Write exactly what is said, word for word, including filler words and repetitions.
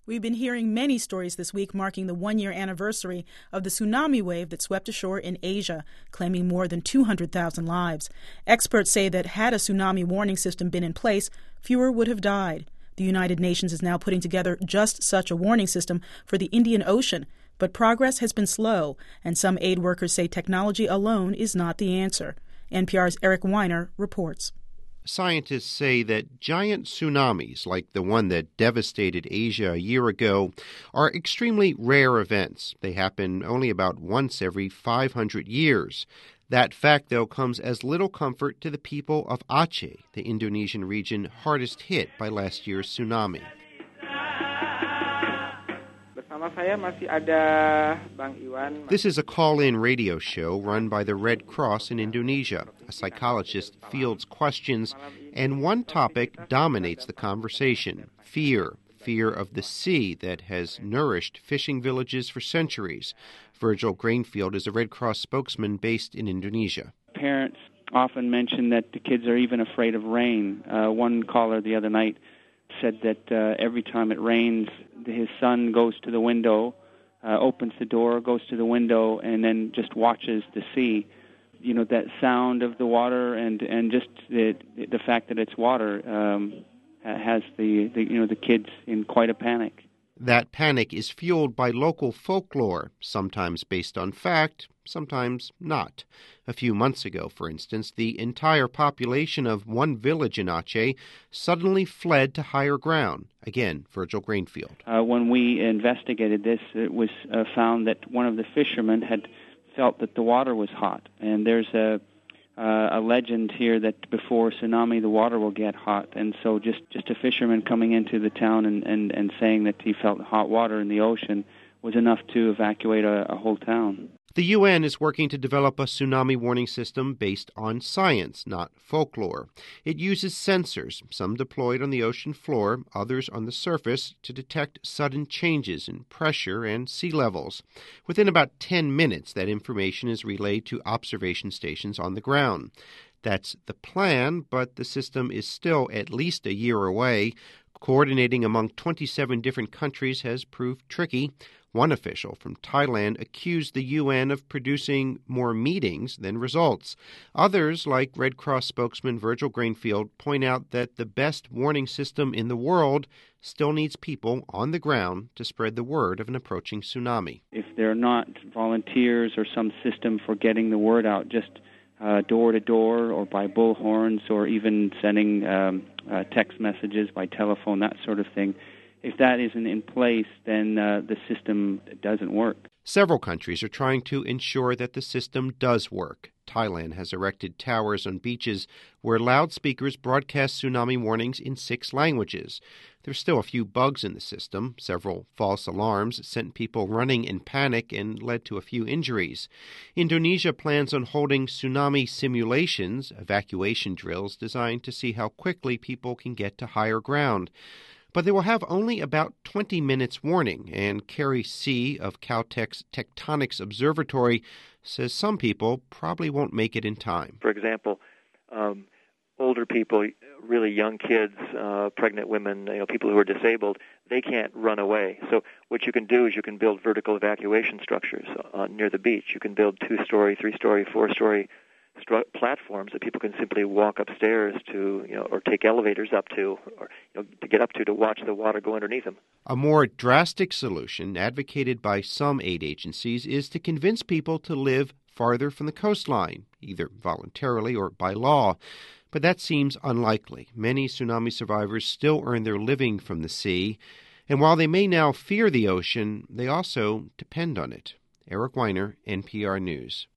We've been hearing many stories this week marking the one-year anniversary of the tsunami wave that swept ashore in Asia, claiming more than two hundred thousand lives. Experts say that had a tsunami warning system been in place, fewer would have died. The United Nations is now putting together just such a warning system for the Indian Ocean, but progress has been slow, and some aid workers say technology alone is not the answer. N P R's Eric Weiner reports. Scientists say that giant tsunamis, like the one that devastated Asia a year ago, are extremely rare events. They happen only about once every five hundred years. That fact, though, comes as little comfort to the people of Aceh, the Indonesian region hardest hit by last year's tsunami. This is a call-in radio show run by the Red Cross in Indonesia. A psychologist fields questions, and one topic dominates the conversation: fear. Fear of the sea that has nourished fishing villages for centuries. Virgil Grainfield is a Red Cross spokesman based in Indonesia. Parents often mention that the kids are even afraid of rain. Uh, one caller the other night said that uh, every time it rains, his son goes to the window, uh, opens the door, goes to the window, and then just watches the sea. You know, that sound of the water and, and just the the fact that it's water um, has the, the you know the kids in quite a panic. That panic is fueled by local folklore, sometimes based on fact, sometimes not. A few months ago, for instance, the entire population of one village in Aceh suddenly fled to higher ground. Again, Virgil Grainfield. Uh, when we investigated this, it was uh, found that one of the fishermen had felt that the water was hot. And there's a uh, a legend here that before tsunami, the water will get hot. And so just, just a fisherman coming into the town and, and, and saying that he felt hot water in the ocean was enough to evacuate a, a whole town. The U N is working to develop a tsunami warning system based on science, not folklore. It uses sensors, some deployed on the ocean floor, others on the surface, to detect sudden changes in pressure and sea levels. Within about ten minutes, that information is relayed to observation stations on the ground. That's the plan, but the system is still at least a year away. Coordinating among twenty-seven different countries has proved tricky. One official from Thailand accused the U N of producing more meetings than results. Others, like Red Cross spokesman Virgil Grainfield, point out that the best warning system in the world still needs people on the ground to spread the word of an approaching tsunami. If there are not volunteers or some system for getting the word out, just uh, door to door or by bullhorns or even sending um, uh, text messages by telephone, that sort of thing, if that isn't in place, then uh, the system doesn't work. Several countries are trying to ensure that the system does work. Thailand has erected towers on beaches where loudspeakers broadcast tsunami warnings in six languages. There's still a few bugs in the system. Several false alarms sent people running in panic and led to a few injuries. Indonesia plans on holding tsunami simulations, evacuation drills designed to see how quickly people can get to higher ground. But they will have only about twenty minutes warning, and Carrie See of Caltech's Tectonics Observatory says some people probably won't make it in time. For example, um, older people, really young kids, uh, pregnant women, you know, people who are disabled, they can't run away. So what you can do is you can build vertical evacuation structures uh, near the beach. You can build two-story, three-story, four-story Stru- platforms that people can simply walk upstairs to, you know, or take elevators up to, or you know, to get up to to watch the water go underneath them. A more drastic solution advocated by some aid agencies is to convince people to live farther from the coastline, either voluntarily or by law. But that seems unlikely. Many tsunami survivors still earn their living from the sea, and while they may now fear the ocean, they also depend on it. Eric Weiner, N P R News.